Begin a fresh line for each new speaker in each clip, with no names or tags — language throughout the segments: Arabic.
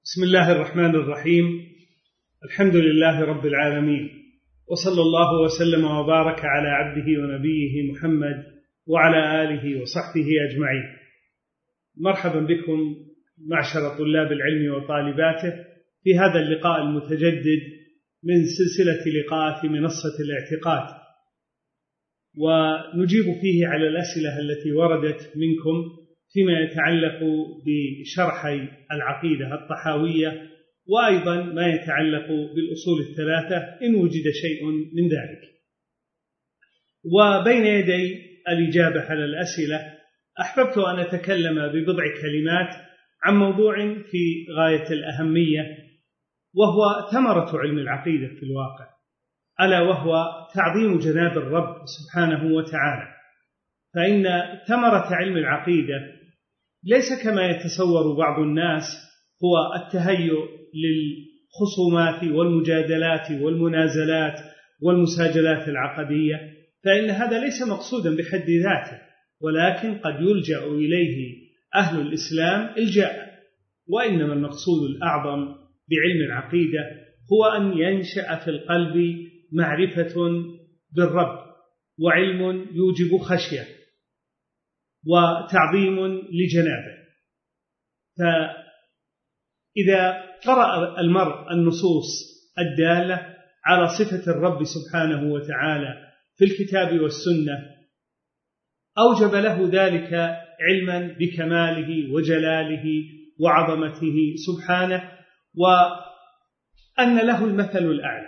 بسم الله الرحمن الرحيم. الحمد لله رب العالمين، وصلى الله وسلم وبارك على عبده ونبيه محمد وعلى آله وصحبه أجمعين. مرحبا بكم معشر طلاب العلم وطالباته في هذا اللقاء المتجدد من سلسلة لقاءات منصة الاعتقاد، ونجيب فيه على الأسئلة التي وردت منكم فيما يتعلق بشرحي العقيدة الطحاوية، وأيضا ما يتعلق بالأصول الثلاثة إن وجد شيء من ذلك. وبين يدي الإجابة على الأسئلة أحببت أن أتكلم ببضع كلمات عن موضوع في غاية الأهمية، وهو ثمرة علم العقيدة في الواقع، ألا وهو تعظيم جناب الرب سبحانه وتعالى. فإن ثمرة علم العقيدة ليس كما يتصور بعض الناس هو التهيؤ للخصومات والمجادلات والمنازلات والمساجلات العقدية، فإن هذا ليس مقصودا بحد ذاته، ولكن قد يلجأ إليه أهل الإسلام إلجاء. وإنما المقصود الأعظم بعلم العقيدة هو أن ينشأ في القلب معرفة بالرب، وعلم يوجب خشية وتعظيم لجنابه. فإذا قرأ المرء النصوص الدالة على صفة الرب سبحانه وتعالى في الكتاب والسنة أوجب له ذلك علما بكماله وجلاله وعظمته سبحانه، وأن له المثل الأعلى.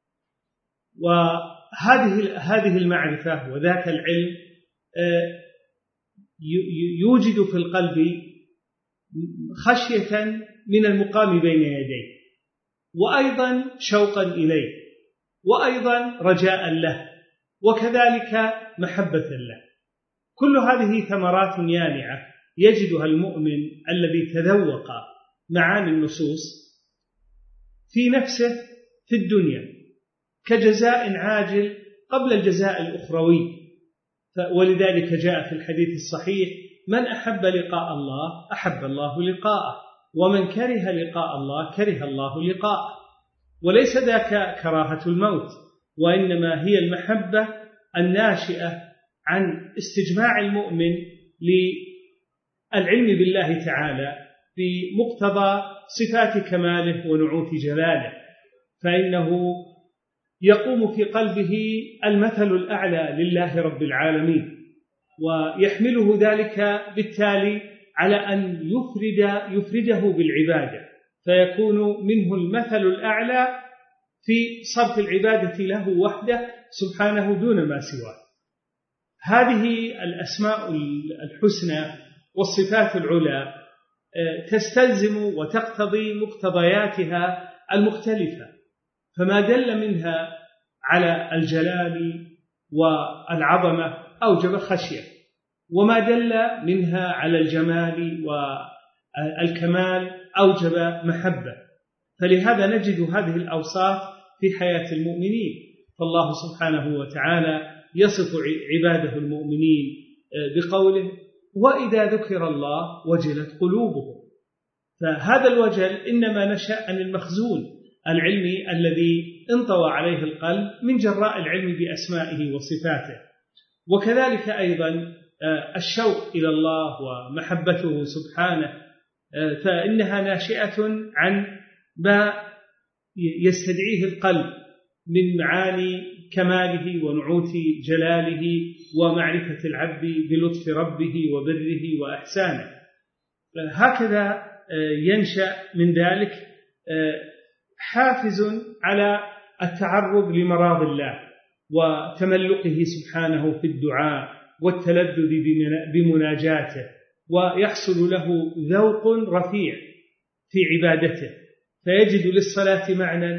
وهذه المعرفة وذاك العلم يوجد في القلب خشية من المقام بين يديه، وأيضا شوقا إليه، وأيضا رجاء له، وكذلك محبة له. كل هذه ثمرات يانعة يجدها المؤمن الذي تذوق معاني النصوص في نفسه في الدنيا كجزاء عاجل قبل الجزاء الأخروي. ولذلك جاء في الحديث الصحيح: من أحب لقاء الله أحب الله لقاءه، ومن كره لقاء الله كره الله لقاءه. وليس ذاك كراهة الموت، وإنما هي المحبة الناشئة عن استجماع المؤمن للعلم بالله تعالى بمقتضى صفات كماله ونعوت جلاله، فإنه يقوم في قلبه المثل الأعلى لله رب العالمين، ويحمله ذلك بالتالي على أن يفرده بالعبادة، فيكون منه المثل الأعلى في صرف العبادة له وحده سبحانه دون ما سواه. هذه الأسماء الحسنى والصفات العلى تستلزم وتقتضي مقتضياتها المختلفة، فما دل منها على الجلال والعظمة أوجب خشية، وما دل منها على الجمال والكمال أوجب محبة. فلهذا نجد هذه الأوصاف في حياة المؤمنين، فالله سبحانه وتعالى يصف عباده المؤمنين بقوله: وإذا ذكر الله وجلت قلوبهم. فهذا الوجل إنما نشأ عن المخزون العلمي الذي انطوى عليه القلب من جراء العلم بأسمائه وصفاته. وكذلك أيضا الشوق إلى الله ومحبته سبحانه، فإنها ناشئة عن ما يستدعيه القلب من معاني كماله ونعوت جلاله ومعرفة العبد بلطف ربه وبره وإحسانه. هكذا ينشأ من ذلك حافز على التعرض لمراض الله وتملقه سبحانه في الدعاء والتلذذ بمناجاته، ويحصل له ذوق رفيع في عبادته، فيجد للصلاة معنى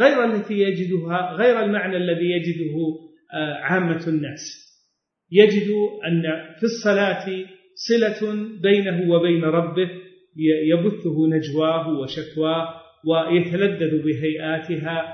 غير المعنى الذي يجده عامة الناس. يجد أن في الصلاة صلة بينه وبين ربه يبثه نجواه وشكواه، ويتلذذ بهيئاتها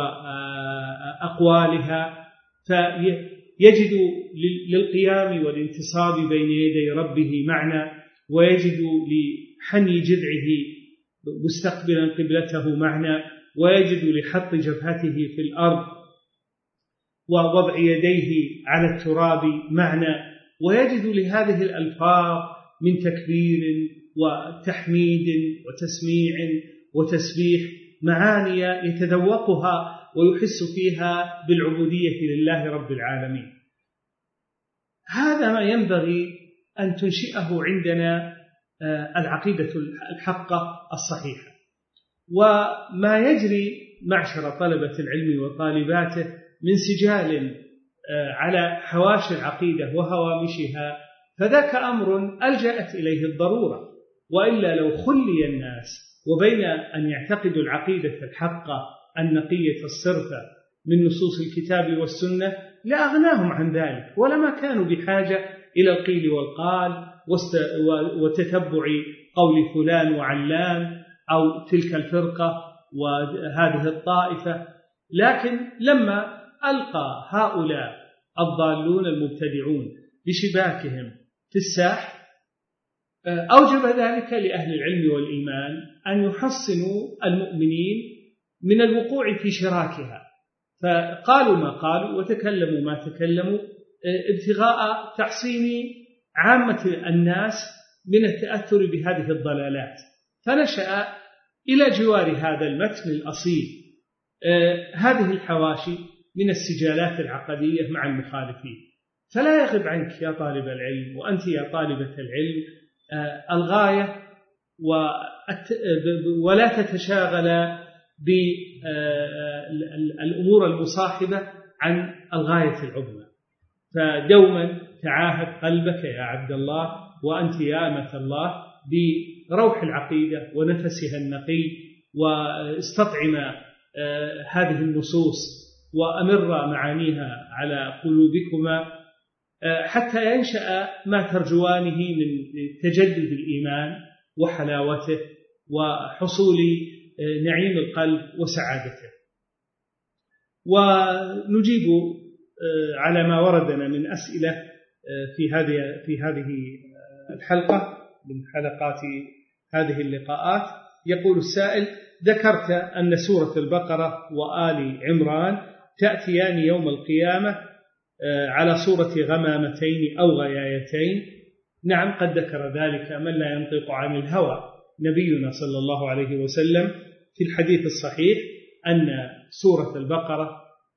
وأقوالها، فيجد للقيام والانتصاب بين يدي ربه معنى، ويجد لحني جذعه مستقبلا قبلته معنى، ويجد لحط جبهته في الأرض ووضع يديه على التراب معنى، ويجد لهذه الألفاظ من تكبير وتحميد وتسميع وتسبيح معاني يتذوقها ويحس فيها بالعبودية لله رب العالمين. هذا ما ينبغي أن تنشئه عندنا العقيدة الحقة الصحيحة. وما يجري معشر طلبة العلم وطالباته من سجال على حواشي العقيدة وهوامشها فذاك أمر ألجأت إليه الضرورة، وإلا لو خلي الناس وبين أن يعتقدوا العقيدة الحقة النقية الصرفة من نصوص الكتاب والسنة لأغناهم عن ذلك، ولما كانوا بحاجة إلى القيل والقال وتتبع قول فلان وعلان أو تلك الفرقة وهذه الطائفة. لكن لما ألقى هؤلاء الضالون المبتدعون بشباكهم في الساح أوجب ذلك لأهل العلم والإيمان أن يحصنوا المؤمنين من الوقوع في شراكها، فقالوا ما قالوا وتكلموا ما تكلموا ابتغاء تحصين عامة الناس من التأثر بهذه الضلالات. فنشأ إلى جوار هذا المتن الأصيل هذه الحواشي من السجالات العقدية مع المخالفين. فلا يغب عنك يا طالب العلم وأنت يا طالبة العلم الغاية، ولا تتشاغل بالأمور المصاحبة عن الغاية العظمى. فدوما تعاهد قلبك يا عبد الله وأنت يا أمة الله بروح العقيدة ونفسها النقي، واستطعم هذه النصوص وأمر معانيها على قلوبكما حتى ينشأ ما ترجوانه من تجدد الإيمان وحلاوته وحصول نعيم القلب وسعادته. ونجيب على ما وردنا من أسئلة في هذه الحلقة من حلقات هذه اللقاءات. يقول السائل: ذكرت أن سورة البقرة وآل عمران تأتيان يوم القيامة على صورة غمامتين أو غيايتين. نعم، قد ذكر ذلك من لا ينطق عن الهوى نبينا صلى الله عليه وسلم في الحديث الصحيح أن سورة البقرة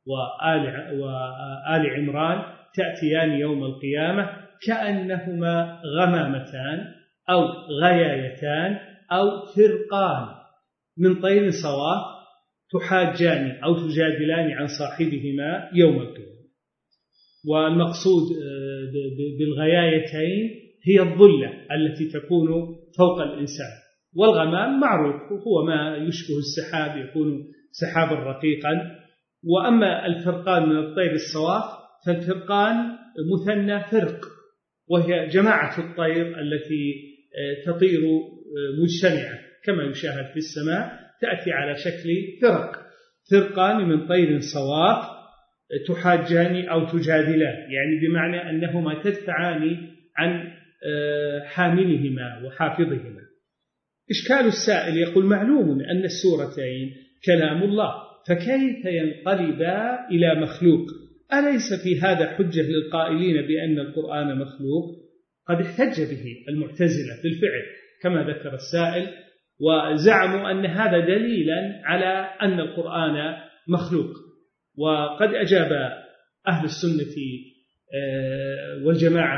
وآل عمران تأتيان يوم القيامة كأنهما غمامتان أو غيايتان أو فرقان من طير صواف تحاجان أو تجادلان عن صاحبهما يوم القيامة. والمقصود بالغيايتين هي الظلة التي تكون فوق الإنسان، والغمام معروف هو ما يشبه السحاب، يكون سحابا رقيقا. وأما الفرقان من الطير الصواف فالفرقان مثنى فرق، وهي جماعة الطير التي تطير مجتمعة كما يشاهد في السماء، تأتي على شكل فرق. فرقان من طير صواف تحاجان أو تجادلان، يعني بمعنى أنهما تدفعان عن حاملهما وحافظهما. إشكال السائل يقول: معلوم أن السورتين كلام الله، فكيف ينقلبا إلى مخلوق؟ أليس في هذا حجة للقائلين بأن القرآن مخلوق؟ قد احتج به المعتزلة بالفعل كما ذكر السائل، وزعموا أن هذا دليلا على أن القرآن مخلوق. وقد أجاب أهل السنة والجماعة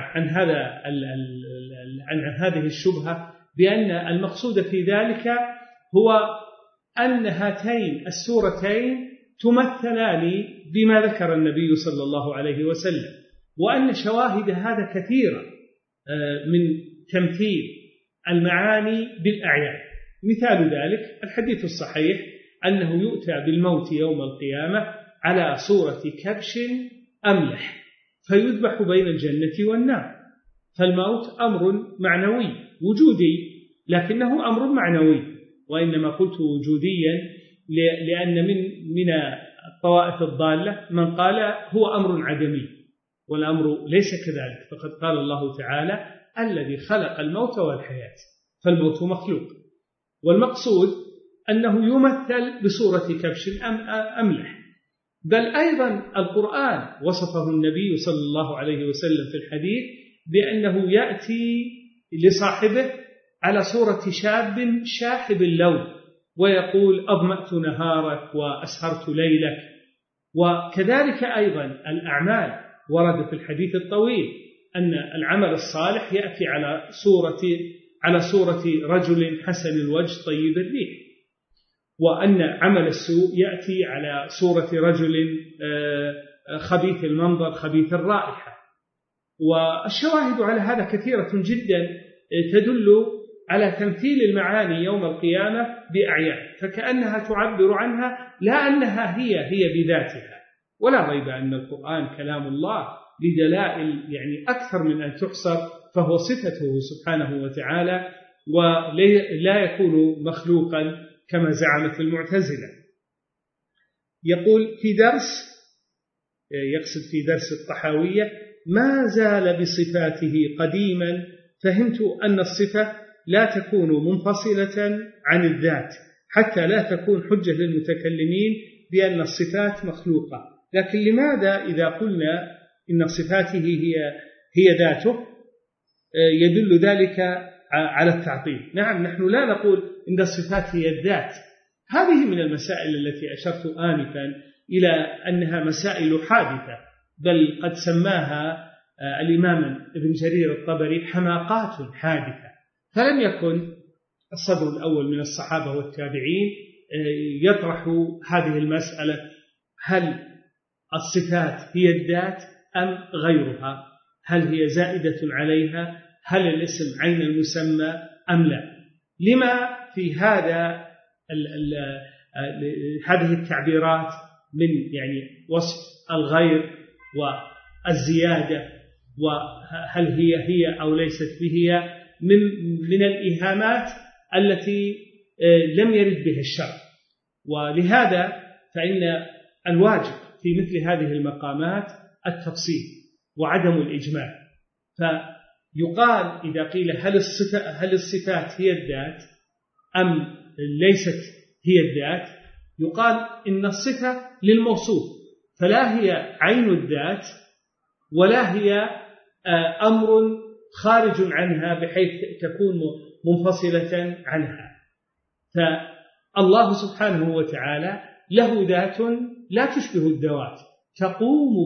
عن هذه الشبهة بأن المقصود في ذلك هو أن هاتين السورتين تمثلان بما ذكر النبي صلى الله عليه وسلم، وأن شواهد هذا كثيرة من تمثيل المعاني بالأعيان. مثال ذلك الحديث الصحيح أنه يؤتى بالموت يوم القيامة على صورة كبش أملح فيذبح بين الجنة والنار. فالموت أمر معنوي وجودي، لكنه أمر معنوي، وإنما قلت وجوديا لأن من الطوائف الضالة من قال هو أمر عدمي، والأمر ليس كذلك. فقد قال الله تعالى: الذي خلق الموت والحياة، فالموت مخلوق. والمقصود أنه يمثل بصورة كبش أملح. بل أيضا القرآن وصفه النبي صلى الله عليه وسلم في الحديث بأنه يأتي لصاحبه على صورة شاب شاحب اللون ويقول أظمأت نهارك وأسهرت ليلك. وكذلك أيضا الأعمال ورد في الحديث الطويل أن العمل الصالح يأتي على صورة رجل حسن الوجه طيب الريح، وأن عمل السوء يأتي على صورة رجل خبيث المنظر خبيث الرائحة. والشواهد على هذا كثيرة جدا تدل على تمثيل المعاني يوم القيامة بأعيان، فكأنها تعبر عنها لا أنها هي بذاتها. ولا ريب أن القرآن كلام الله لدلائل يعني أكثر من أن تحصر، فهو صفته سبحانه وتعالى ولا يكون مخلوقا كما زعمت المعتزلة. يقول في درس، يقصد في درس الطحاوية: ما زال بصفاته قديما، فهمت أن الصفة لا تكون منفصلة عن الذات حتى لا تكون حجة للمتكلمين بأن الصفات مخلوقة. لكن لماذا إذا قلنا إن صفاته هي ذاته يدل ذلك على التعطيل؟ نعم، نحن لا نقول إن الصفات هي الذات. هذه من المسائل التي أشرت آنفا إلى أنها مسائل حادثة، بل قد سماها الإمام ابن جرير الطبري حماقات حادثة. فلم يكن الصدر الأول من الصحابة والتابعين يطرح هذه المسألة: هل الصفات هي الذات أم غيرها؟ هل هي زائدة عليها؟ هل الاسم عين المسمى أم لا؟ لما في هذه التعبيرات من يعني وصف الغير والزيادة، وهل هي أو ليست هي، من الإيهامات التي لم يرد بها الشرع. ولهذا فإن الواجب في مثل هذه المقامات التفصيل وعدم الإجمال. فيقال إذا قيل هل الصفات هي الذات أم ليست هي الذات، يقال إن الصفة للموصوف، فلا هي عين الذات ولا هي أمر خارج عنها بحيث تكون منفصلة عنها. فالله سبحانه وتعالى له ذات لا تشبه الذوات، تقوم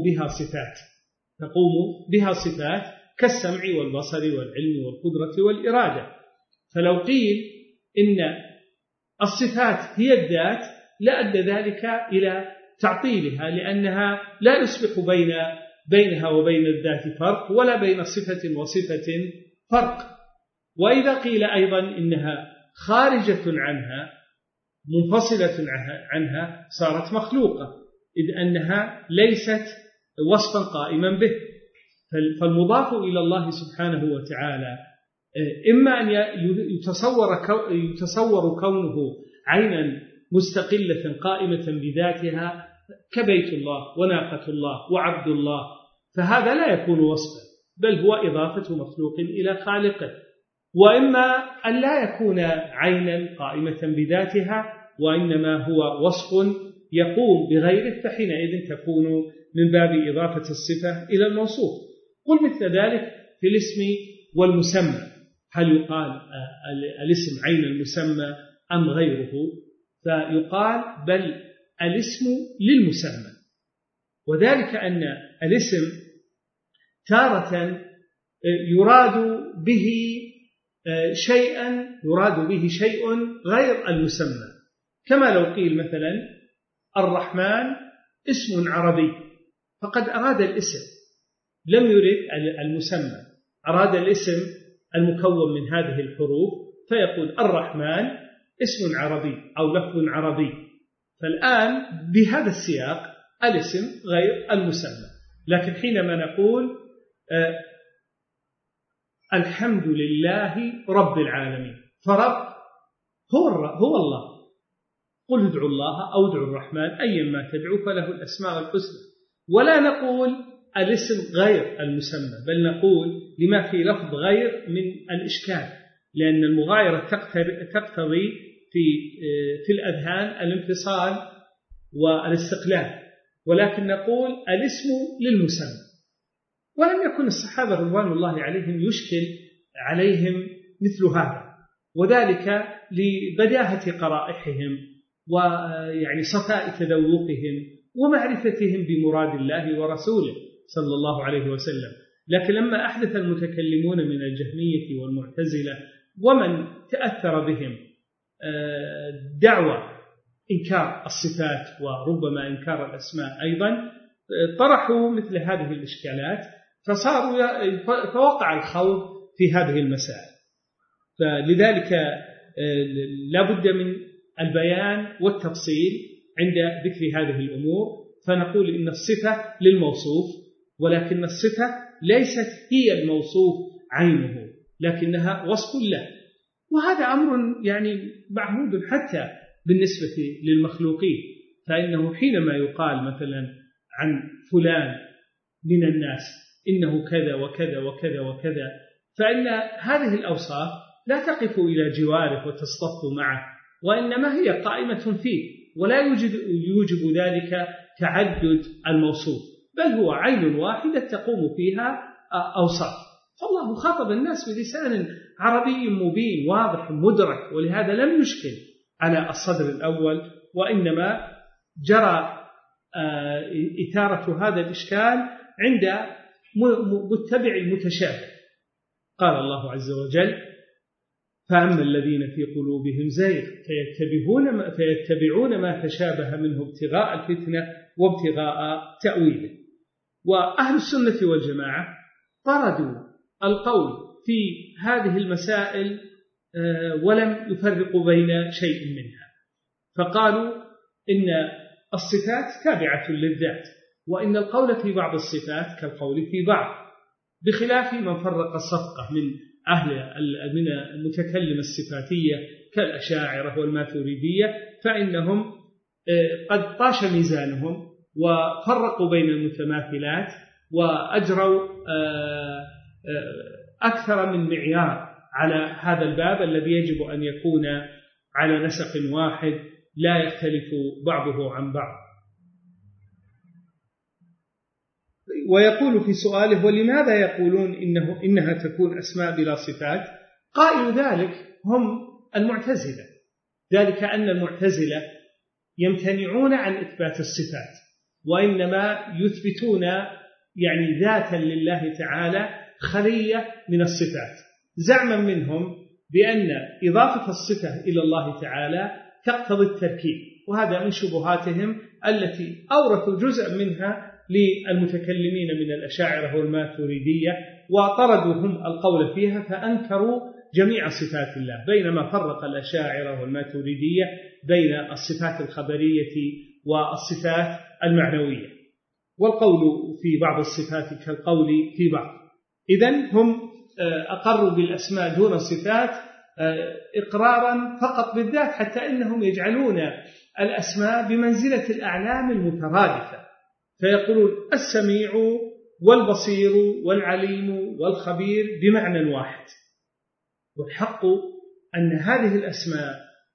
بها صفات كالسمع والبصر والعلم والقدرة والإرادة. فلو قيل إن الصفات هي الذات لأدى ذلك إلى تعطيلها، لأنها لا يصبح بينها وبين الذات فرق، ولا بين صفة وصفة فرق. وإذا قيل أيضا إنها خارجة عنها منفصلة عنها صارت مخلوقة، إذ أنها ليست وصفا قائما به. فالمضاف إلى الله سبحانه وتعالى إما أن يتصور كونه عينا مستقلة قائمة بذاتها كبيت الله وناقة الله وعبد الله، فهذا لا يكون وصفا بل هو إضافة مخلوق إلى خالقه. وإما أن لا يكون عينا قائمة بذاتها وإنما هو وصف يقوم بغيره، فحينئذ تكون من باب إضافة الصفة إلى الموصوف. قل مثل ذلك في الاسم والمسمى: هل يقال الاسم عين المسمى أم غيره؟ فيقال بل الاسم للمسمى، وذلك أن الاسم تارة يراد به شيء غير المسمى، كما لو قيل مثلا الرحمن اسم عربي، فقد أراد الاسم لم يرد المسمى، أراد الاسم المكون من هذه الحروف، فيقول الرحمن اسم عربي أو لفظ عربي. فالآن بهذا السياق الاسم غير المسمى. لكن حينما نقول الحمد لله رب العالمين، فرب هو الله، قل ادعوا الله أو ادعوا الرحمن أيا ما تدعوا فله الأسماء الحسنى. ولا نقول الاسم غير المسمى، بل نقول لما في لفظ غير من الإشكال، لأن المغايرة تقتضي في الأذهان الانفصال والاستقلال، ولكن نقول الاسم للمسمى. ولم يكن الصحابة رضوان الله عليهم يشكل عليهم مثل هذا، وذلك لبداهة قرائحهم ويعني صفاء تذوقهم ومعرفتهم بمراد الله ورسوله صلى الله عليه وسلم. لكن لما أحدث المتكلمون من الجهمية والمعتزلة ومن تأثر بهم دعوى إنكار الصفات وربما إنكار الأسماء أيضا، طرحوا مثل هذه الإشكالات، فوقع الخوض في هذه المسائل. فلذلك لا بد من البيان والتفصيل عند ذكر هذه الأمور. فنقول إن الصفة للموصوف، ولكن الصفة ليست هي الموصوف عينه، لكنها وصف له، وهذا أمر يعني معهود حتى بالنسبة للمخلوقين. فإنه حينما يقال مثلا عن فلان من الناس إنه كذا وكذا وكذا وكذا، فإن هذه الأوصاف لا تقف إلى جواره وتصطف معه، وإنما هي قائمة فيه، ولا يوجب ذلك تعدد الموصوف، بل هو عين واحدة تقوم فيها أوصاف. فالله خاطب الناس بلسان عربي مبين واضح مدرك، ولهذا لم يشكل على الصدر الأول، وإنما جرى إثارة هذا الإشكال عند متبع المتشابه. قال الله عز وجل: فأما الذين في قلوبهم زيغ فيتبعون ما تشابه منه ابتغاء الفتنة وابتغاء تأويله. وأهل السنة والجماعة طردوا القول في هذه المسائل ولم يفرقوا بين شيء منها، فقالوا إن الصفات تابعة للذات، وإن القول في بعض الصفات كالقول في بعض، بخلاف من فرق الصفقة من المتكلم الصفاتية كالأشاعرة والماتريدية، فإنهم قد طاش ميزانهم وفرقوا بين المتماثلات وأجروا أكثر من معيار على هذا الباب الذي يجب أن يكون على نسق واحد لا يختلف بعضه عن بعض. ويقول في سؤاله: ولماذا يقولون إنها تكون أسماء بلا صفات؟ قائل ذلك هم المعتزلة، ذلك أن المعتزلة يمتنعون عن إثبات الصفات، وإنما يثبتون يعني ذاتا لله تعالى خلية من الصفات، زعما منهم بأن إضافة الصفة إلى الله تعالى تقتضي التركيب، وهذا من شبهاتهم التي أورثوا جزء منها للمتكلمين من الأشاعرة والماتريدية، وطردوا هم القول فيها فأنكروا جميع صفات الله، بينما فرق الأشاعرة والماتريدية بين الصفات الخبرية والصفات المعنوية، والقول في بعض الصفات كالقول في بعض. إذن هم أقروا بالأسماء دون الصفات إقرارا فقط بالذات، حتى إنهم يجعلون الأسماء بمنزلة الأعلام المترادفة، فيقولون السميع والبصير والعليم والخبير بمعنى واحد. والحق أن هذه الأسماء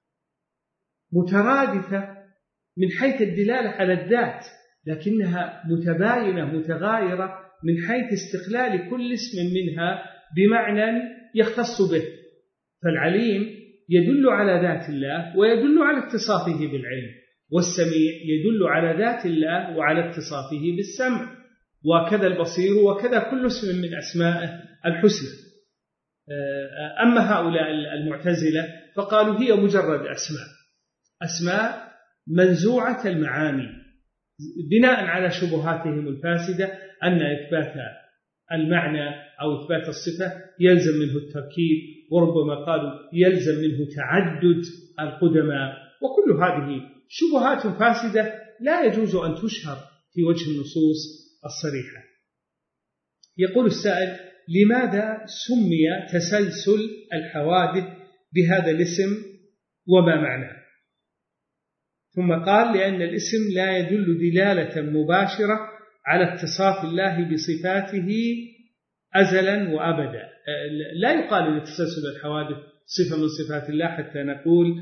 مترادفة من حيث الدلالة على الذات، لكنها متباينة متغايرة من حيث استقلال كل اسم منها بمعنى يختص به. فالعليم يدل على ذات الله ويدل على اتصافه بالعلم، والسميع يدل على ذات الله وعلى اتصافه بالسمع، وكذا البصير، وكذا كل اسم من أسمائه الحسنى. أما هؤلاء المعتزلة فقالوا هي مجرد أسماء منزوعة المعاني، بناء على شبهاتهم الفاسدة أن إثبات المعنى أو إثبات الصفة يلزم منه التركيب، وربما قالوا يلزم منه تعدد القدماء، وكل هذه شبهات فاسدة لا يجوز أن تشهر في وجه النصوص الصريحة. يقول السائل: لماذا سمي تسلسل الحوادث بهذا الاسم وما معناه؟ ثم قال: لأن الاسم لا يدل دلالة مباشرة على اتصاف الله بصفاته أزلا وأبدا. لا يقال أن تسلسل الحوادث صفة من صفات الله حتى نقول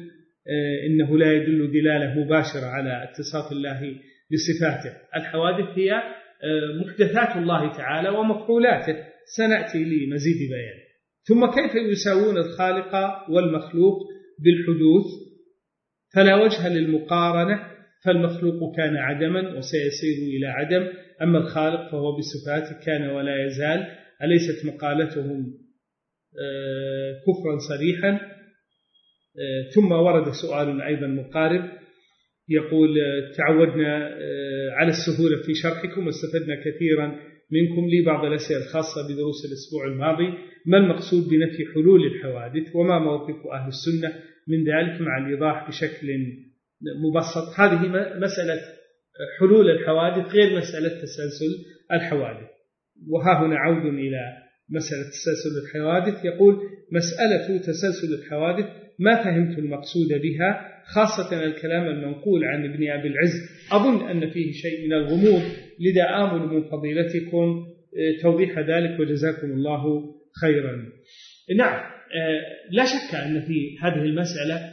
إنه لا يدل دلالة مباشرة على اتصاف الله بصفاته. الحوادث هي محدثات الله تعالى ومفعولاته، سنأتي لمزيد بيان. ثم كيف يساوون الخالق والمخلوق بالحدوث؟ فلا وجه للمقارنة، فالمخلوق كان عدما وسيصير إلى عدم، أما الخالق فهو بصفاته كان ولا يزال. أليست مقالتهم كفرا صريحا؟ ثم ورد سؤال أيضا مقارب يقول: تعودنا على السهولة في شرحكم واستفدنا كثيرا منكم، لي بعض الأسئلة الخاصة بدروس الأسبوع الماضي. ما المقصود بنفي حلول الحوادث، وما موقف أهل السنة من ذلك، مع الإيضاح بشكل مبسط. هذه مسألة حلول الحوادث غير مسألة تسلسل الحوادث. وها هنا عود إلى مسألة تسلسل الحوادث. يقول: مسألة تسلسل الحوادث ما فهمت المقصود بها، خاصة الكلام المنقول عن ابن أبي العز، أظن أن فيه شيء من الغموض، لذا آمل من فضيلتكم توضيح ذلك وجزاكم الله خيرا. نعم، لا شك أن في هذه المسألة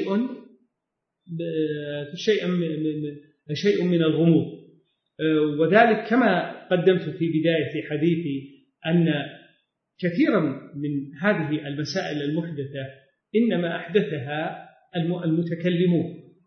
شيء من الغموض، وذلك كما قدمت في بداية حديثي أن كثيرا من هذه المسائل المحدثة إنما أحدثها المتكلمون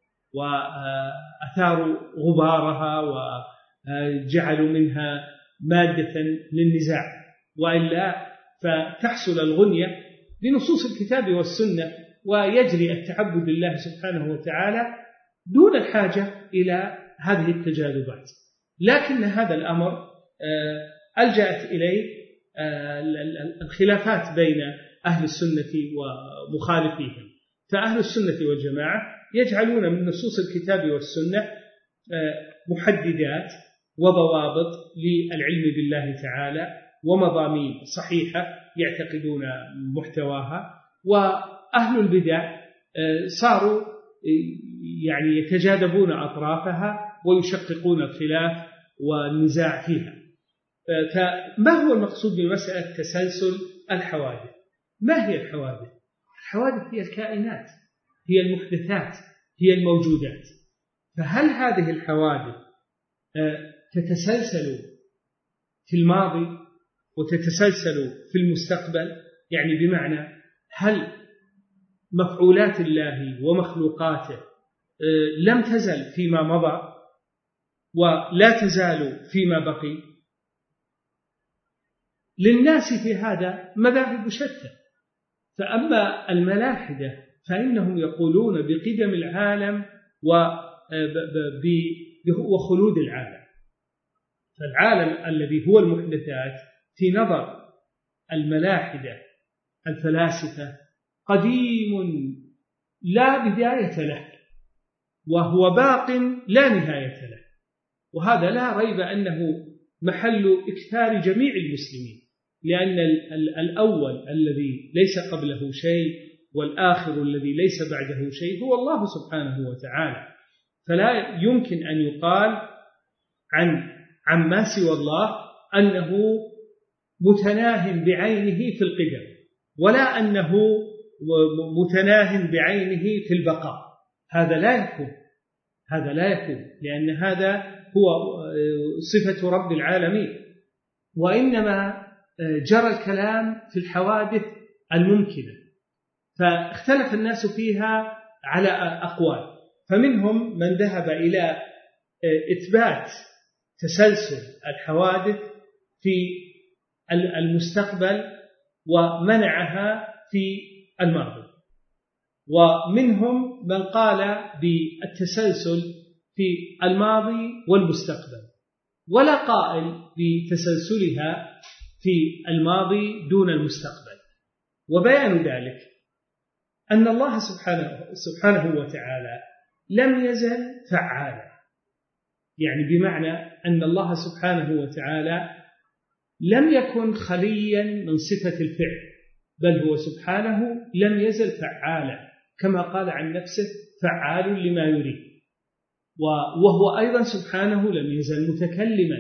وأثاروا غبارها وجعلوا منها مادة للنزاع، وإلا فتحصل الغنية لنصوص الكتاب والسنة ويجري التعبد لله سبحانه وتعالى دون الحاجة إلى هذه التجاذبات. لكن هذا الأمر ألجأت إليه الخلافات بين أهل السنة ومخالفيهم. فأهل السنة والجماعة يجعلون من نصوص الكتاب والسنة محددات وضوابط للعلم بالله تعالى ومضامين صحيحة يعتقدون محتواها، وأهل البدع صاروا يعني يتجاذبون أطرافها ويشققون الخلاف والنزاع فيها. فما هو المقصود بمسألة تسلسل الحوادث؟ ما هي الحوادث؟ الحوادث هي الكائنات، هي المحدثات، هي الموجودات. فهل هذه الحوادث تتسلسل في الماضي وتتسلسل في المستقبل؟ يعني بمعنى هل مفعولات الله ومخلوقاته لم تزل فيما مضى ولا تزال فيما بقي؟ للناس في هذا مذاهب شتى. فأما الملاحدة فإنهم يقولون بقدم العالم وخلود العالم. فالعالم الذي هو المحدثات في نظر الملاحدة الفلاسفة قديم لا بداية له، وهو باق لا نهاية له، وهذا لا ريب أنه محل إكثار جميع المسلمين، لأن الأول الذي ليس قبله شيء والآخر الذي ليس بعده شيء هو الله سبحانه وتعالى. فلا يمكن أن يقال عن ما سوى الله أنه متناه بعينه في القدم، ولا أنه متناه بعينه في البقاء. هذا لا يكون، لأن هذا هو صفة رب العالمين. وإنما جرى الكلام في الحوادث الممكنة، فاختلف الناس فيها على أقوال، فمنهم من ذهب إلى إثبات تسلسل الحوادث في المستقبل ومنعها في الماضي، ومنهم من قال بالتسلسل في الماضي والمستقبل، ولا قائل بتسلسلها في الماضي دون المستقبل. وبيان ذلك أن الله سبحانه وتعالى لم يزل فعالا، يعني بمعنى أن الله سبحانه وتعالى لم يكن خليا من صفة الفعل، بل هو سبحانه لم يزل فعالا، كما قال عن نفسه فعال لما يريد. وهو أيضا سبحانه لم يزل متكلما،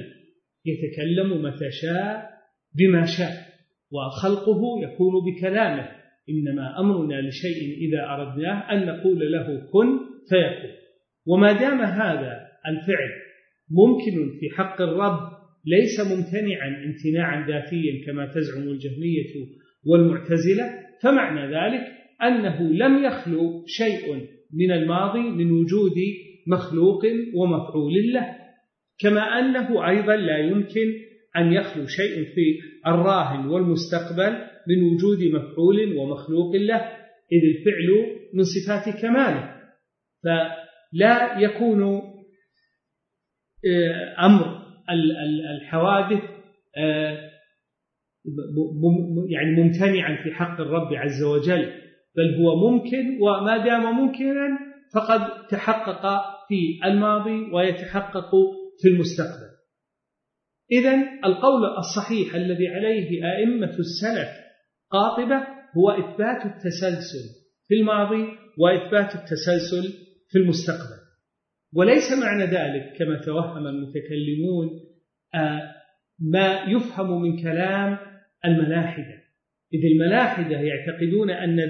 يتكلم متى شاء بما شاء، وخلقه يكون بكلامه، إنما أمرنا لشيء إذا أردناه أن نقول له كن فيكون. وما دام هذا الفعل ممكن في حق الرب ليس ممتنعا امتناعا ذاتيا كما تزعم الجهمية والمعتزلة، فمعنى ذلك أنه لم يخلو شيء من الماضي من وجود مخلوق ومفعول له، كما أنه أيضا لا يمكن أن يخلو شيء في الراهن والمستقبل من وجود مفعول ومخلوق له، إذ الفعل من صفات كماله، فلا يكون أمر الحوادث يعني ممتنعا في حق الرب عز وجل، بل هو ممكن، وما دام ممكنا فقد تحقق في الماضي ويتحقق في المستقبل. إذن القول الصحيح الذي عليه أئمة السلف قاطبة هو إثبات التسلسل في الماضي وإثبات التسلسل في المستقبل، وليس معنى ذلك كما توهم المتكلمون ما يفهم من كلام الملاحدة، إذ الملاحدة يعتقدون أن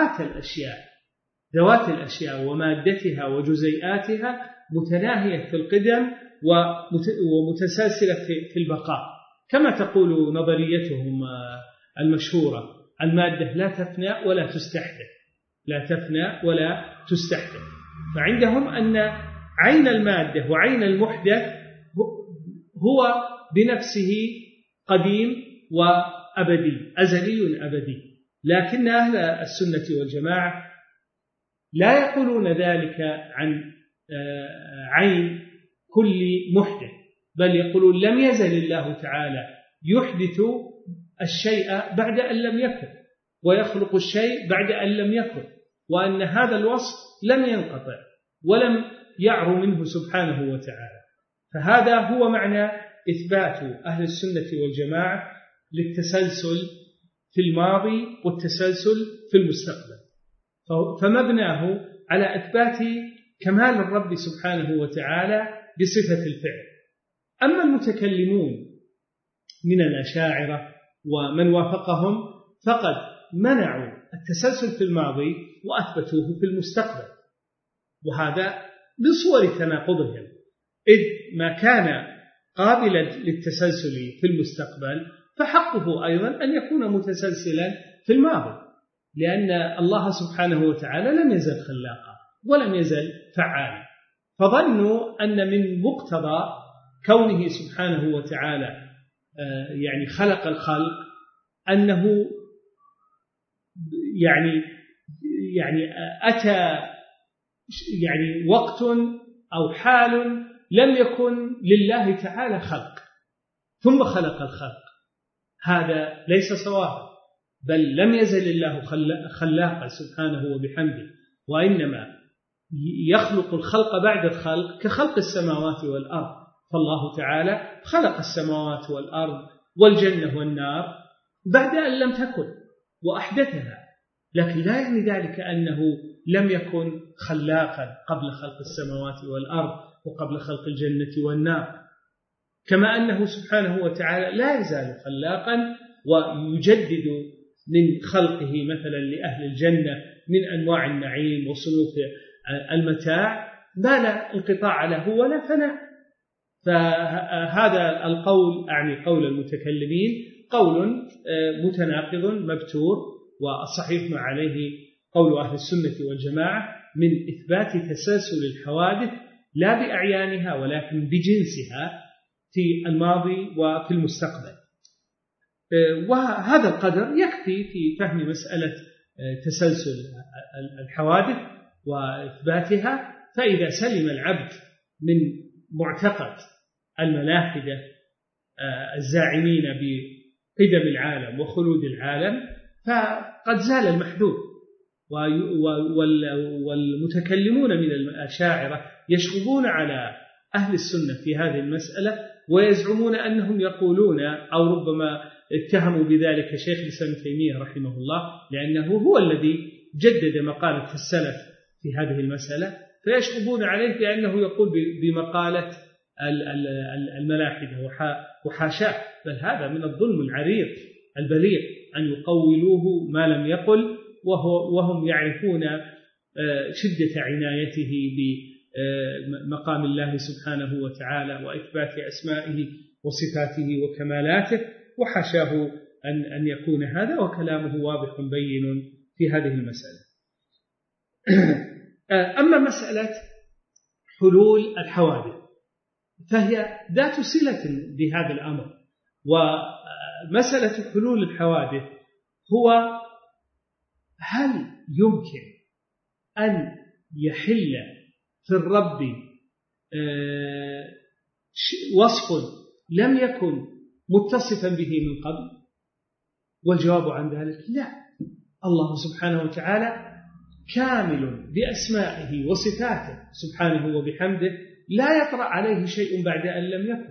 ذوات الأشياء ومادتها وجزيئاتها متناهية في القدم ومتسلسلة في البقاء، كما تقول نظريتهم المشهورة: المادة لا تفنى ولا تستحدث، لا تفنى ولا تستحدث. فعندهم أن عين المادة وعين المحدث هو بنفسه قديم وأبدي، أزلي أبدي، لكن أهل السنة والجماعة لا يقولون ذلك عن عين كل محدث، بل يقولون لم يزل الله تعالى يحدث الشيء بعد أن لم يكن، ويخلق الشيء بعد أن لم يكن، وأن هذا الوصف لم ينقطع ولم يعر منه سبحانه وتعالى. فهذا هو معنى إثبات أهل السنة والجماعة للتسلسل في الماضي والتسلسل في المستقبل، فمبناه على إثبات كمال الرب سبحانه وتعالى بصفة الفعل. أما المتكلمون من الأشاعرة ومن وافقهم فقد منعوا التسلسل في الماضي وأثبتوه في المستقبل، وهذا بصور تناقضهم، إذ ما كان قابلا للتسلسل في المستقبل فحقه أيضا أن يكون متسلسلا في الماضي، لأن الله سبحانه وتعالى لم يزل خلاقا ولم يزل فعالا، فظنوا أن من مقتضى كونه سبحانه وتعالى يعني خلق الخلق أنه يعني أتى يعني وقت أو حال لم يكن لله تعالى خلق ثم خلق الخلق، هذا ليس صوابا، بل لم يزل الله خلاقا سبحانه وبحمده، وإنما يخلق الخلق بعد الخلق كخلق السماوات والأرض، فالله تعالى خلق السماوات والأرض والجنة والنار بعد أن لم تكن وأحدثها، لكن لا يعني ذلك أنه لم يكن خلاقا قبل خلق السماوات والأرض وقبل خلق الجنة والنار، كما أنه سبحانه وتعالى لا يزال خلاقا ويجدد من خلقه مثلا لأهل الجنة من أنواع النعيم وصنوف المتاع ما لا انقطاع له ولا فناء. فهذا القول أعني قول المتكلمين قول متناقض مبتور، والصحيح ما عليه قول أهل السنة والجماعة من إثبات تسلسل الحوادث لا بأعيانها ولكن بجنسها في الماضي وفي المستقبل. وهذا القدر يكفي في فهم مسألة تسلسل الحوادث وإثباتها، فإذا سلم العبد من معتقد الملاحدة الزاعمين بقدم العالم وخلود العالم فقد زال المحذور. والمتكلمون من الأشاعرة يشغبون على أهل السنة في هذه المسألة ويزعمون أنهم يقولون، أو ربما اتهموا بذلك شيخ الإسلام تيمية رحمه الله لأنه هو الذي جدد مقالة السلف في هذه المسألة، فيشغبون عليه بأنه يقول بمقالة الملاحدة وحاشاه، بل هذا من الظلم العريض البليغ أن يقولوه ما لم يقل وهم يعرفون شدة عنايته بمقام الله سبحانه وتعالى وإثبات أسمائه وصفاته وكمالاته، وحشاه أن يكون هذا، وكلامه واضح بين في هذه المسألة. أما مسألة حلول الحوادث فهي ذات صلة بهذا الأمر. ومسألة حلول الحوادث هو هل يمكن أن يحل في الرب وصف لم يكن متصفا به من قبل؟ والجواب عن ذلك لا. الله سبحانه وتعالى كامل بأسمائه وصفاته سبحانه وبحمده، لا يطرأ عليه شيء بعد أن لم يكن.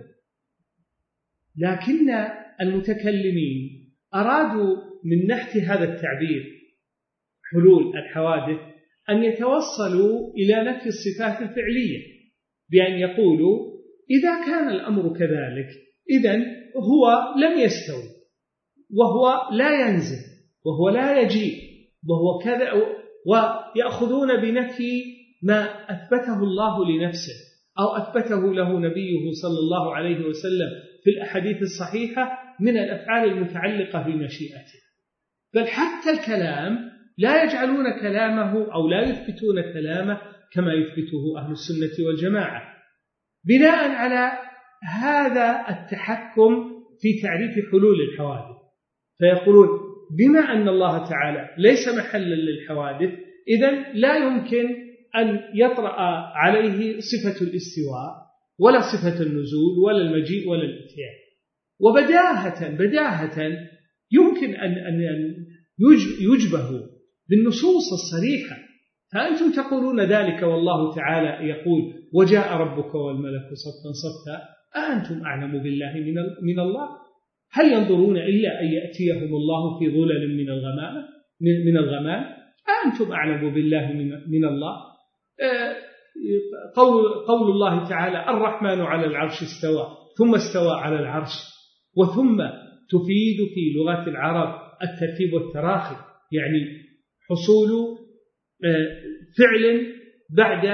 لكن المتكلمين أرادوا من نحت هذا التعبير حلول الحوادث أن يتوصلوا إلى نفي الصفات الفعلية بأن يقولوا إذا كان الأمر كذلك إذن هو لم يستوي، وهو لا ينزل، وهو لا يجيء، وهو كذا، ويأخذون بنفي ما أثبته الله لنفسه أو أثبته له نبيه صلى الله عليه وسلم في الأحاديث الصحيحة من الأفعال المتعلقة بمشيئته. بل حتى الكلام لا يجعلون كلامه أو لا يثبتون كلامه كما يثبته أهل السنة والجماعة، بناء على هذا التحكم في تعريف حلول الحوادث. فيقولون بما أن الله تعالى ليس محلا للحوادث إذن لا يمكن أن يطرأ عليه صفة الاستواء ولا صفة النزول ولا المجيء ولا الاتيان. وبداهة يمكن أن يجبه بالنصوص الصريحة. فأنتم تقولون ذلك والله تعالى يقول وجاء ربك والملك صفا صفا، أأنتم أعلم بالله من الله؟ هل ينظرون إلا أن يأتيهم الله في ظلل من الغمام؟ أأنتم أعلم بالله من الله؟ قول الله تعالى الرحمن على العرش استوى ثم استوى على العرش، وثم تفيد في لغة العرب الترتيب والتراخي، يعني حصول فعل بعد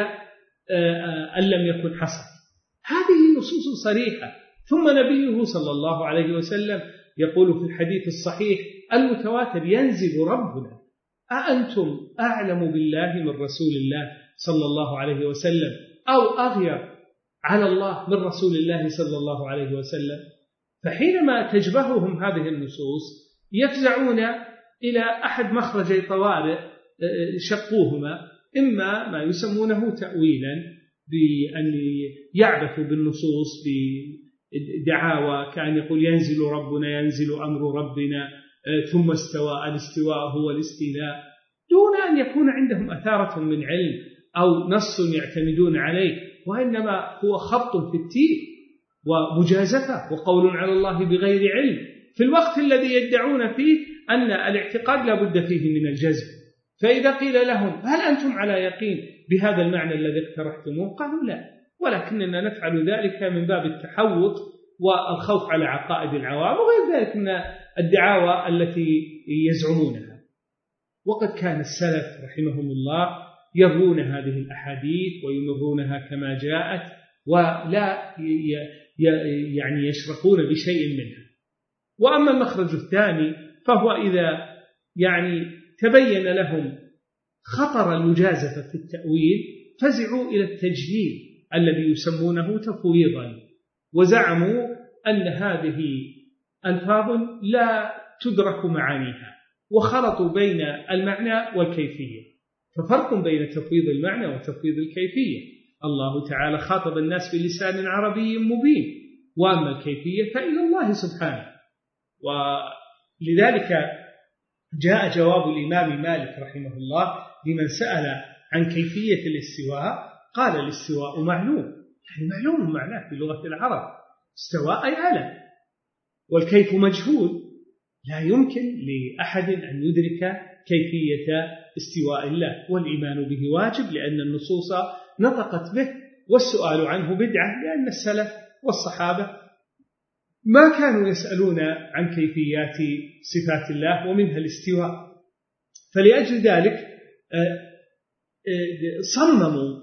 أن لم يكن حصل. هذه نصوص صريحة. ثم نبيه صلى الله عليه وسلم يقول في الحديث الصحيح المتواتر ينزل ربنا، أأنتم أعلم بالله من رسول الله صلى الله عليه وسلم أو أغير على الله من رسول الله صلى الله عليه وسلم؟ فحينما تجبههم هذه النصوص يفزعون إلى أحد مخرجي طوارئ شقوهما، إما ما يسمونه تأويلا بأن يعبثوا بالنصوص بدعاوى كأن يقول ينزل ربنا، ينزل أمر ربنا، ثم استوى، الاستواء هو الاستيلاء، دون أن يكون عندهم أثارة من علم أو نص يعتمدون عليه، وإنما هو خط في التيه ومجازفة وقول على الله بغير علم، في الوقت الذي يدعون فيه أن الاعتقاد لا بد فيه من الجزم. فإذا قيل لهم هل أنتم على يقين بهذا المعنى الذي اقترحتموه؟ قالوا لا، ولكننا نفعل ذلك من باب التحوط والخوف على عقائد العوام وغير ذلك من الدعاوى التي يزعمونها. وقد كان السلف رحمهم الله يروون هذه الأحاديث ويمرونها كما جاءت ولا يعني يشرقون بشيء منها. وأما المخرج الثاني فهو إذا يعني تبين لهم خطر المجازفة في التأويل فزعوا إلى التجهيل الذي يسمونه تفويضا، وزعموا أن هذه ألفاظ لا تدرك معانيها، وخلطوا بين المعنى والكيفية. ففرق بين تفويض المعنى وتفويض الكيفية. الله تعالى خاطب الناس بلسان عربي مبين، وأما الكيفية فإلى الله سبحانه. ولذلك جاء جواب الإمام مالك رحمه الله لمن سأل عن كيفية الاستواء، قال الاستواء معلوم، يعني معلوم معناه في لغة العرب، استواء أي علم، والكيف مجهول، لا يمكن لأحد أن يدرك كيفية استواء الله، والإيمان به واجب لأن النصوص نطقت به، والسؤال عنه بدعة لأن السلف والصحابة ما كانوا يسألون عن كيفيات صفات الله ومنها الاستواء. فلأجل ذلك صمموا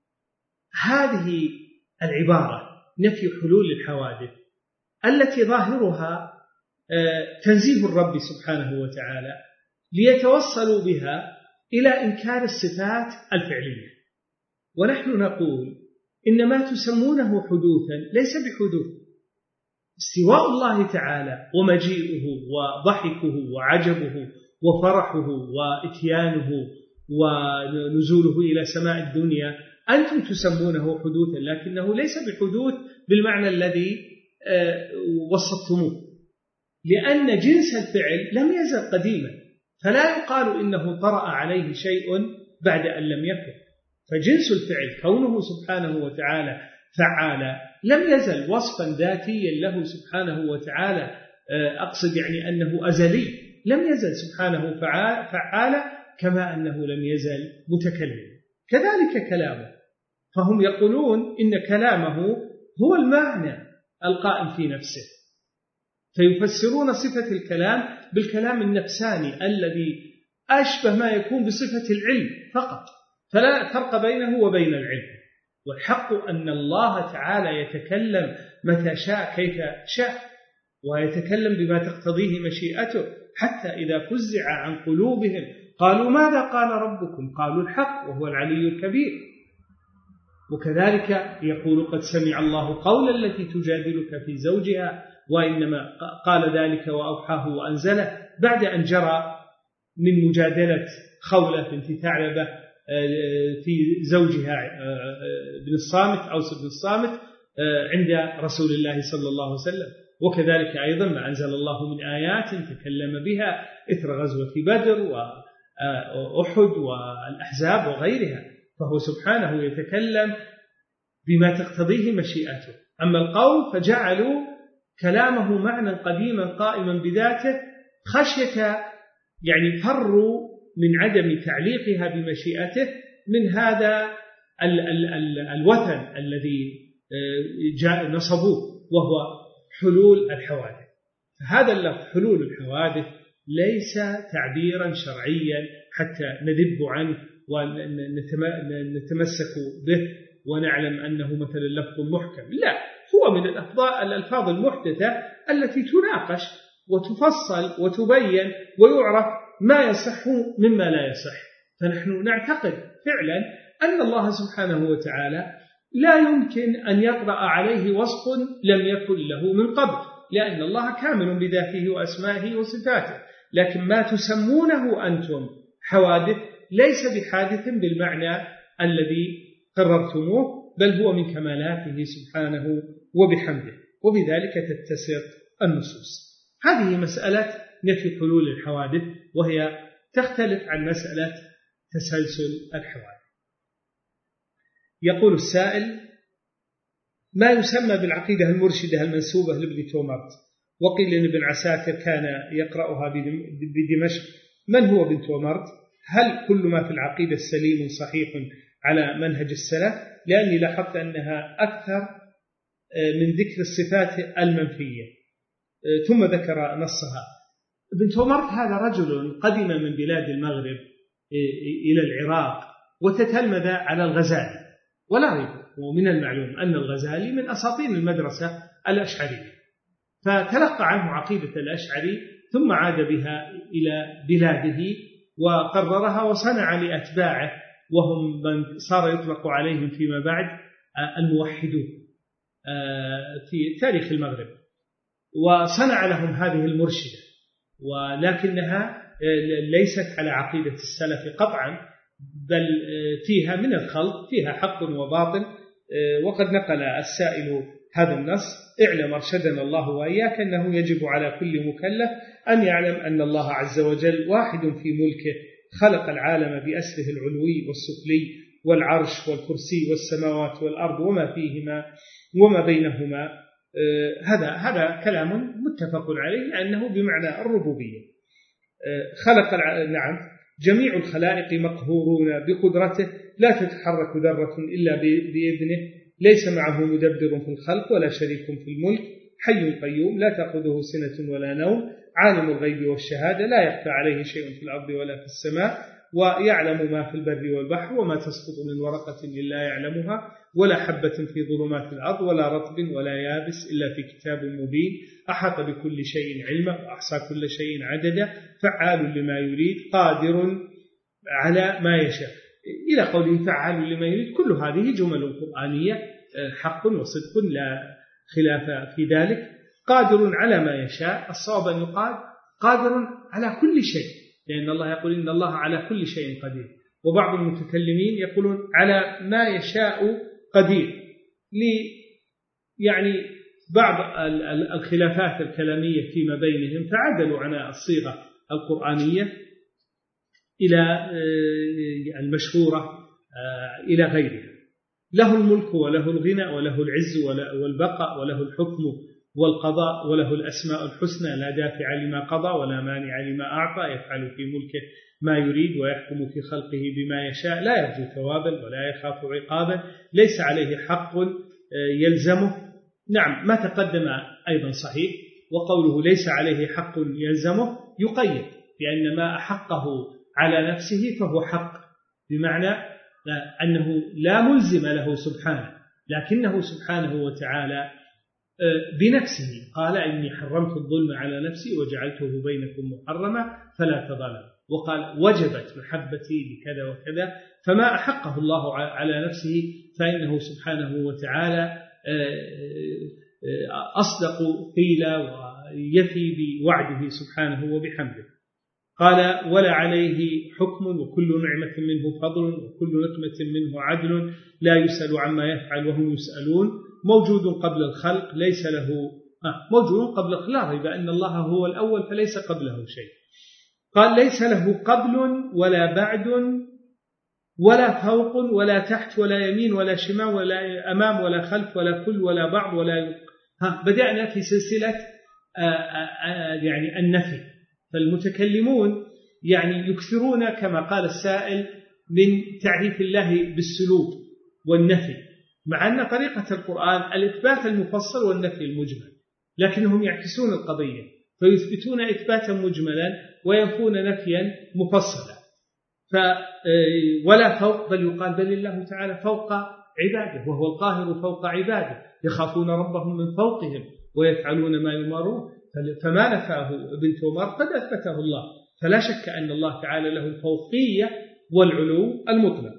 هذه العبارة نفي حلول الحوادث التي ظاهرها تنزيه الرب سبحانه وتعالى، ليتوصلوا بها إلى إنكار الصفات الفعلية. ونحن نقول إن ما تسمونه حدوثا ليس بحدوث. استواء الله تعالى ومجيئه وضحكه وعجبه وفرحه وإتيانه ونزوله إلى سماء الدنيا أنتم تسمونه حدوثا، لكنه ليس بحدوث بالمعنى الذي وصفتموه، لأن جنس الفعل لم يزل قديما، فلا يقال إنه طرأ عليه شيء بعد أن لم يكن. فجنس الفعل كونه سبحانه وتعالى فعالا لم يزل وصفا ذاتيا له سبحانه وتعالى، أقصد يعني أنه أزلي، لم يزل سبحانه فعالا كما أنه لم يزل متكلم. كذلك كلامه، فهم يقولون إن كلامه هو المعنى القائم في نفسه، فيفسرون صفة الكلام بالكلام النفساني الذي أشبه ما يكون بصفة العلم فقط، فلا فرق بينه وبين العلم. والحق أن الله تعالى يتكلم متى شاء كيف شاء، ويتكلم بما تقتضيه مشيئته، حتى إذا فزع عن قلوبهم قالوا ماذا قال ربكم؟ قالوا الحق وهو العلي الكبير. وكذلك يقول قد سمع الله قول التي تجادلك في زوجها، وإنما قال ذلك وأوحاه وأنزله بعد أن جرى من مجادلة خولة بنت ثعلبة في زوجها بن الصامت أوس بن الصامت عند رسول الله صلى الله عليه وسلم. وكذلك أيضا ما أنزل الله من آيات تكلم بها إثر غزوة بدر وأحد والأحزاب وغيرها، فهو سبحانه يتكلم بما تقتضيه مشيئته. أما القوم فجعلوا كلامه معنى قديما قائما بذاته، خشية يعني فروا من عدم تعليقها بمشيئته من هذا الوثن الذي نصبوه، وهو حلول الحوادث. فهذا اللفظ حلول الحوادث ليس تعبيرا شرعيا حتى ندب عنه ونتمسك به ونعلم أنه مثلا لفظ محكم، لا، هو من الألفاظ المحدثة التي تناقش وتفصل وتبين ويعرف ما يصح مما لا يصح. فنحن نعتقد فعلا أن الله سبحانه وتعالى لا يمكن أن يطرأ عليه وصف لم يكن له من قبل، لأن الله كامل بذاته وأسمائه وصفاته. لكن ما تسمونه أنتم حوادث ليس بحادث بالمعنى الذي قررتموه، بل هو من كمالاته سبحانه وبحمده، وبذلك تتسق النصوص. هذه مسألة نفي حلول الحوادث، وهي تختلف عن مسألة تسلسل الحوادث. يقول السائل: ما يسمى بالعقيدة المرشدة المنسوبة لابن تومرت؟ وقيل إن ابن عساكر كان يقرأها بدمشق. من هو ابن تومرت؟ هل كل ما في العقيدة السليم صحيح على منهج السلف؟ لأني لاحظت أنها أكثر من ذكر الصفات المنفية، ثم ذكر نصها. ابن تومرت هذا رجل قدم من بلاد المغرب إلى العراق وتتلمذ على الغزالي، ولا ريب، ومن المعلوم أن الغزالي من أساطين المدرسة الأشعرية، فتلقى عنه عقيدة الأشعري ثم عاد بها إلى بلاده وقررها وصنع لأتباعه، وهم من صار يطلق عليهم فيما بعد الموحدون في تاريخ المغرب، وصنع لهم هذه المرشدة، ولكنها ليست على عقيدة السلف قطعا، بل فيها من الخلط، فيها حق وباطل. وقد نقل السائل هذا النص: اعلم أرشدنا الله وإياك أنه يجب على كل مكلف أن يعلم أن الله عز وجل واحد في ملكه، خلق العالم بأسره العلوي والسفلي، والعرش والكرسي والسماوات والأرض وما فيهما وما بينهما. هذا كلام متفق عليه لأنه بمعنى الربوبية. خلق نعم، جميع الخلائق مقهورون بقدرته، لا تتحرك ذرة إلا بإذنه، ليس معه مدبر في الخلق ولا شريك في الملك، حي قيوم لا تأخذه سنة ولا نوم، عالم الغيب والشهادة لا يخفى عليه شيء في الأرض ولا في السماء، ويعلم ما في البر والبحر، وما تسقط من ورقة إلا يعلمها، ولا حبة في ظلمات الأرض ولا رطب ولا يابس إلا في كتاب مبين، أحاط بكل شيء علما وأحصى كل شيء عددا، فعال لما يريد، قادر على ما يشاء، إلى قوله فعال لما يريد. كل هذه جمل قرآنية حق وصدق لا خلاف في ذلك. قادر على ما يشاء، الصواب أن يقال قادر على كل شيء، لأن الله يقول إن الله على كل شيء قدير، وبعض المتكلمين يقولون على ما يشاء قدير، يعني بعض الخلافات الكلامية فيما بينهم فعدلوا عن الصيغة القرآنية إلى المشهورة إلى غيرها. له الملك وله الغنى وله العز والبقاء وله الحكم والقضاء وله الأسماء الحسنى، لا دافع لما قضى ولا مانع لما أعطى، يفعل في ملكه ما يريد ويحكم في خلقه بما يشاء، لا يرجو ثوابا ولا يخاف عقابا، ليس عليه حق يلزمه. نعم، ما تقدم أيضا صحيح، وقوله ليس عليه حق يلزمه يقيد بأن ما أحقه على نفسه فهو حق، بمعنى أنه لا ملزم له سبحانه، لكنه سبحانه وتعالى بنفسه قال إني حرمت الظلم على نفسي وجعلته بينكم محرما فلا تظلموا، وقال وجبت محبتي بكذا وكذا، فما أحقه الله على نفسه فإنه سبحانه وتعالى أصدق قيلا ويفي بوعده سبحانه وبحمده. قال ولا عليه حكم وكل نعمة منه فضل وكل نقمة منه عدل، لا يسأل عما يفعل وهم يسألون، موجود قبل الخلق ليس له موجود قبل الخلق، لا ريب أن الله هو الأول فليس قبله شيء. قال ليس له قبل ولا بعد ولا فوق ولا تحت ولا يمين ولا شمال ولا أمام ولا خلف ولا كل ولا بعض ولا بدأنا في سلسلة يعني النفي. فالمتكلمون يعني يكثرون كما قال السائل من تعريف الله بالسلوك والنفي، مع أن طريقة القرآن الإثبات المفصل والنفي المجمل، لكنهم يعكسون القضية فيثبتون إثباتا مجملا وينفون نفيا مفصلا. ولا فوق، بل يقال بل الله تعالى فوق عباده وهو القاهر فوق عباده، يخافون ربهم من فوقهم ويفعلون ما يؤمرون، فما نفاه ابن تومر قد أثبته الله، فلا شك أن الله تعالى له الفوقية والعلو المطلق.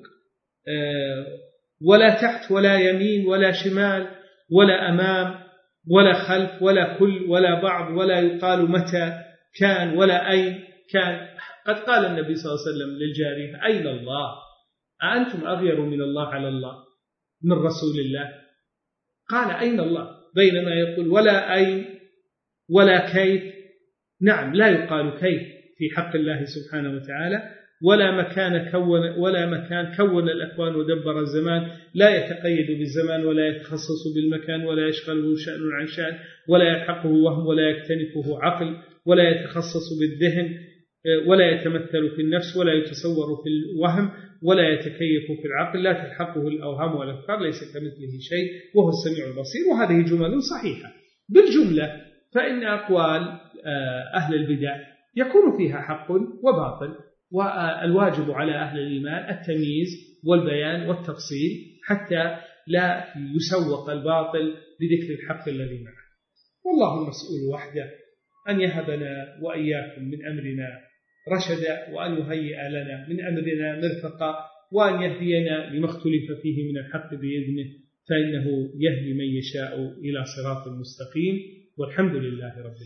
ولا تحت ولا يمين ولا شمال ولا أمام ولا خلف ولا كل ولا بعض، ولا يقال متى كان ولا أين كان. قد قال النبي صلى الله عليه وسلم للجارية أين الله؟ أأنتم أغير من الله على الله من رسول الله؟ قال أين الله، بينما يقول ولا أين ولا كيف. نعم، لا يقال كيف في حق الله سبحانه وتعالى، ولا مكان كون الأكوان ودبر الزمان، لا يتقيد بالزمان ولا يتخصص بالمكان ولا يشغله شأن عن شأن ولا يلحقه وهم ولا يكتنفه عقل ولا يتخصص بالذهن ولا يتمثل في النفس ولا يتصور في الوهم ولا يتكيف في العقل، لا تلحقه الأوهام والأفكار، ليس كمثله شيء وهو السميع البصير. وهذه جمل صحيحة. بالجملة فإن أقوال أهل البدع يكون فيها حق وباطل، والواجب على أهل الإيمان التمييز والبيان والتفصيل حتى لا يسوق الباطل بذكر الحق الذي معه. والله المسؤول وحده أن يهبنا وإياكم من أمرنا رشدا، وأن يهيئ لنا من أمرنا مرفقا، وأن يهدينا لما اختلف فيه من الحق بإذنه، فإنه يهدي من يشاء إلى صراط مستقيم، والحمد لله رب العالمين.